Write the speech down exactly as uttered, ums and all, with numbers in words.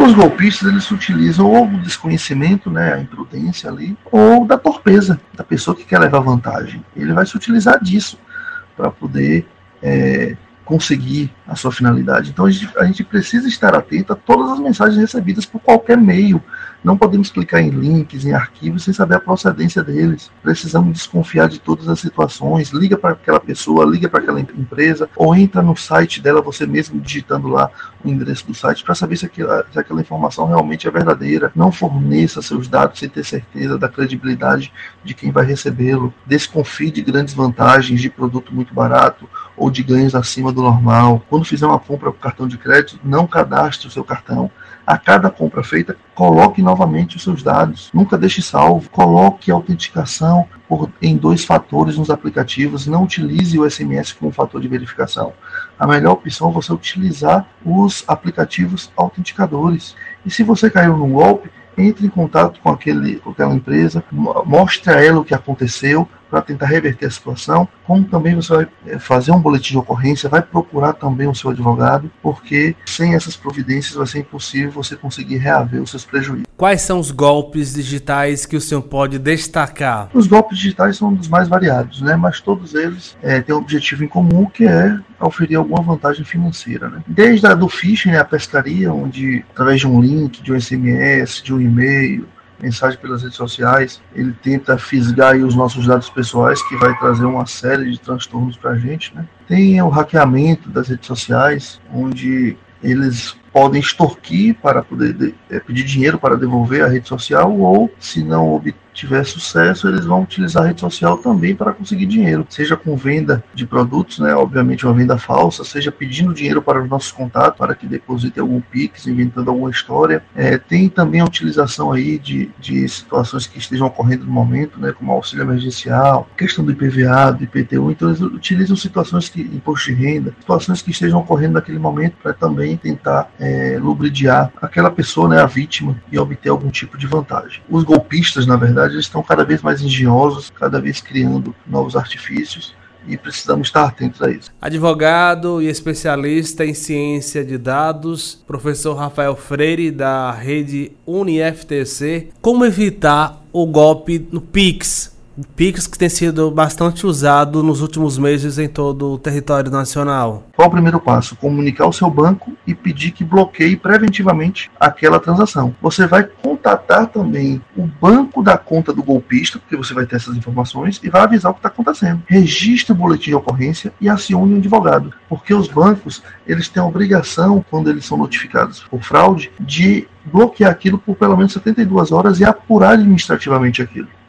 Os golpistas, eles utilizam ou do desconhecimento, né, a imprudência ali, ou da torpeza da pessoa que quer levar vantagem. Ele vai se utilizar disso para poder é, conseguir a sua finalidade. Então a gente, a gente precisa estar atento a todas as mensagens recebidas por qualquer meio. Não podemos clicar em links, em arquivos, sem saber a procedência deles. Precisamos desconfiar de todas as situações. Liga para aquela pessoa, liga para aquela empresa, ou entra no site dela, você mesmo digitando lá o endereço do site, para saber se aquela, se aquela informação realmente é verdadeira. Não forneça seus dados sem ter certeza da credibilidade de quem vai recebê-lo. Desconfie de grandes vantagens de produto muito barato ou de ganhos acima do normal. Quando fizer uma compra com cartão de crédito, não cadastre o seu cartão. A cada compra feita, coloque novamente os seus dados. Nunca deixe salvo. Coloque a autenticação por, em dois fatores nos aplicativos. Não utilize o S M S como fator de verificação. A melhor opção é você utilizar os aplicativos autenticadores. E se você caiu num golpe, entre em contato com, aquele, com aquela empresa, mostre a ela o que aconteceu para tentar reverter a situação, como também você vai fazer um boletim de ocorrência, vai procurar também o seu advogado, porque sem essas providências vai ser impossível você conseguir reaver os seus prejuízos. Quais são os golpes digitais que o senhor pode destacar? Os golpes digitais são dos mais variados, né? Mas todos eles é, têm um objetivo em comum, que é oferir alguma vantagem financeira, né? Desde a do phishing, né, a pescaria, onde através de um link, de um S M S, de um e-mail, mensagem pelas redes sociais, ele tenta fisgar aí os nossos dados pessoais, que vai trazer uma série de transtornos para a gente, né? Tem o hackeamento das redes sociais, onde eles podem extorquir para poder de, é, pedir dinheiro para devolver a rede social, ou, se não obtiver sucesso, eles vão utilizar a rede social também para conseguir dinheiro, seja com venda de produtos, né, obviamente uma venda falsa, seja pedindo dinheiro para os nossos contatos, para que depositem algum Pix, inventando alguma história. É, tem também a utilização aí de, de situações que estejam ocorrendo no momento, né, como auxílio emergencial, questão do I P V A, do I P T U, então eles utilizam situações que, imposto de renda, situações que estejam ocorrendo naquele momento para também tentar É, lubridiar aquela pessoa, né, a vítima, e obter algum tipo de vantagem. Os golpistas, na verdade, eles estão cada vez mais engenhosos, cada vez criando novos artifícios, e precisamos estar atentos a isso. Advogado e especialista em ciência de dados, professor Rafael Freire, da rede Unif T C. Como evitar o golpe no Pix? Pix que tem sido bastante usado nos últimos meses em todo o território nacional. Qual o primeiro passo? Comunicar ao seu banco e pedir que bloqueie preventivamente aquela transação. Você vai contatar também o banco da conta do golpista, porque você vai ter essas informações, e vai avisar o que está acontecendo. Registre o boletim de ocorrência e acione um advogado, porque os bancos, eles têm a obrigação, quando eles são notificados por fraude, de bloquear aquilo por pelo menos setenta e duas horas e apurar administrativamente aquilo.